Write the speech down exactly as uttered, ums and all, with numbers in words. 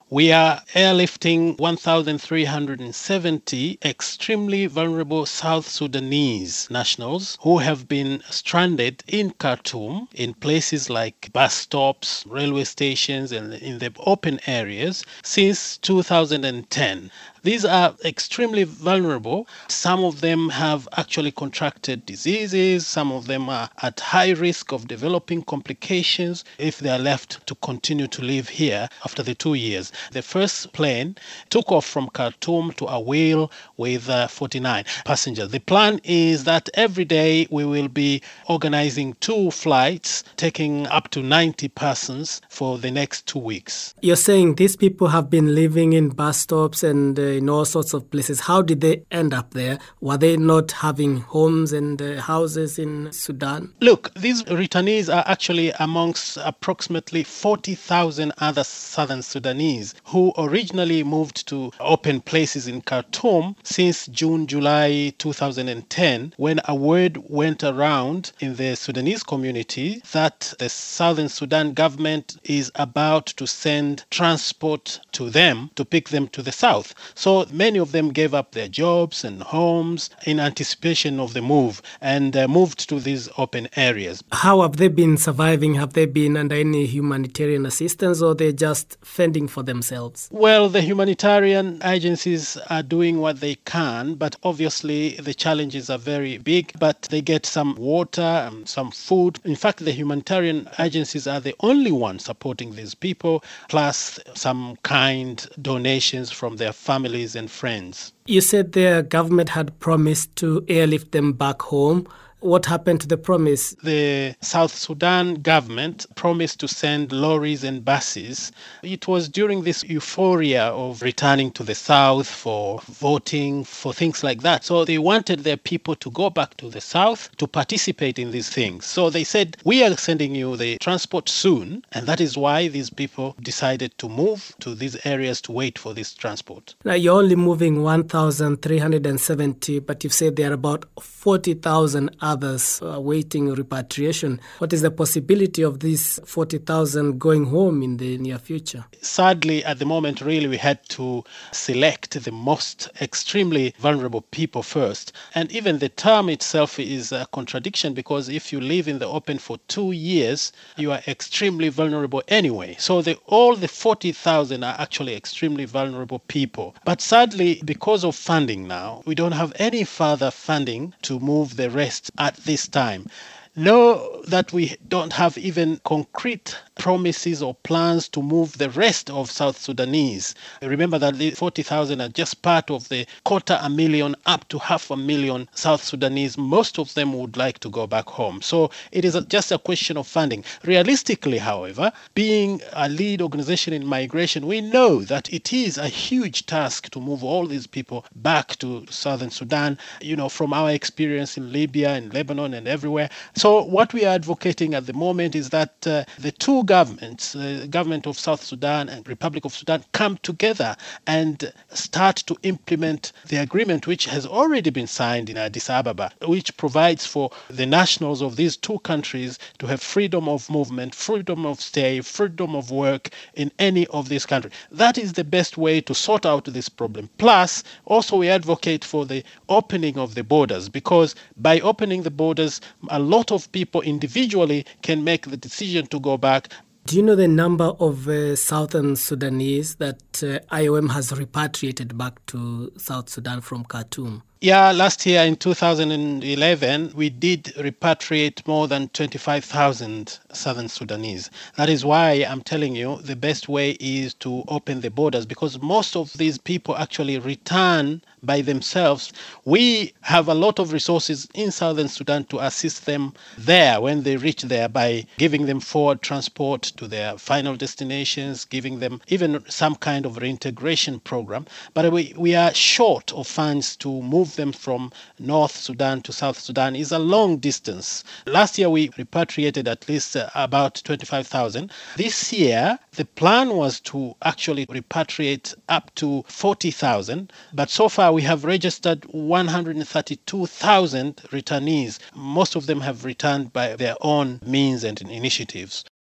We are airlifting one thousand three hundred seventy extremely vulnerable South Sudanese nationals who have been stranded in Khartoum in places like bus stops, railway stations, and in the open areas since two thousand ten. These are extremely vulnerable. Some of them have actually contracted diseases. Some of them are at high risk of developing complications if they are left to continue to live here after the two years. The first plane took off from Khartoum to Awil with uh, forty-nine passengers. The plan is that every day we will be organizing two flights taking up to ninety persons for the next two weeks. You're saying these people have been living in bus stops and uh, in all sorts of places. How did they end up there? Were they not having homes and uh, houses in Sudan? Look, these returnees are actually amongst approximately forty thousand other southern Sudanese who originally moved to open places in Khartoum since June, July two thousand ten, when a word went around in the Sudanese community that the Southern Sudan government is about to send transport to them to pick them to the south. So many of them gave up their jobs and homes in anticipation of the move and uh, moved to these open areas. How have they been surviving? Have they been under any humanitarian assistance, or they're just fending for themselves? Well, the humanitarian agencies are doing what they can, but obviously the challenges are very big. But they get some water and some food. In fact, the humanitarian agencies are the only ones supporting these people, plus some kind donations from their families and friends. You said their government had promised to airlift them back home. What happened to the promise? The South Sudan government promised to send lorries and buses. It was during this euphoria of returning to the south for voting, for things like that. So they wanted their people to go back to the south to participate in these things. So they said, we are sending you the transport soon. And that is why these people decided to move to these areas to wait for this transport. Now, you're only moving one thousand three hundred seventy, but you've said there are about forty thousand others awaiting repatriation. What is the possibility of these forty thousand going home in the near future? Sadly, at the moment, really, we had to select the most extremely vulnerable people first. And even the term itself is a contradiction, because if you live in the open for two years, you are extremely vulnerable anyway. So the, all the forty thousand are actually extremely vulnerable people. But sadly, because of funding now, we don't have any further funding to move the rest at this time. Know that we don't have even concrete promises or plans to move the rest of South Sudanese. Remember that the forty thousand are just part of the quarter a million up to half a million South Sudanese. Most of them would like to go back home. So it is a, just a question of funding. Realistically, however, being a lead organization in migration, we know that it is a huge task to move all these people back to Southern Sudan, you know, from our experience in Libya and Lebanon and everywhere. So what we are advocating at the moment is that uh, the two governments, the uh, government of South Sudan and Republic of Sudan, come together and start to implement the agreement which has already been signed in Addis Ababa, which provides for the nationals of these two countries to have freedom of movement, freedom of stay, freedom of work in any of these countries. That is the best way to sort out this problem. Plus, also we advocate for the opening of the borders, because by opening the borders, a lot of people individually can make the decision to go back. Do you know the number of uh, Southern Sudanese that uh, I O M has repatriated back to South Sudan from Khartoum? Yeah, last year in two thousand eleven, we did repatriate more than twenty-five thousand Southern Sudanese. That is why I'm telling you the best way is to open the borders, because most of these people actually return by themselves. We have a lot of resources in Southern Sudan to assist them there when they reach there by giving them forward transport to their final destinations, giving them even some kind of reintegration program. But we, we are short of funds to move them from North Sudan to South Sudan. Is a long distance. Last year, we repatriated at least uh, about twenty-five thousand. This year, the plan was to actually repatriate up to forty thousand. But so far, we have registered one hundred thirty-two thousand returnees. Most of them have returned by their own means and initiatives.